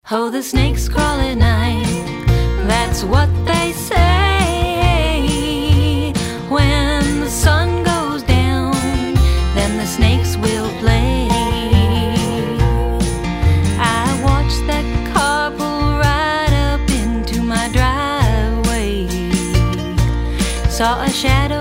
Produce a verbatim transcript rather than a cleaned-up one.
Oh, the snakes crawl at night, that's what they say. When the sun goes down, then the snakes will play. I watched that car pull right up into my driveway, saw a shadow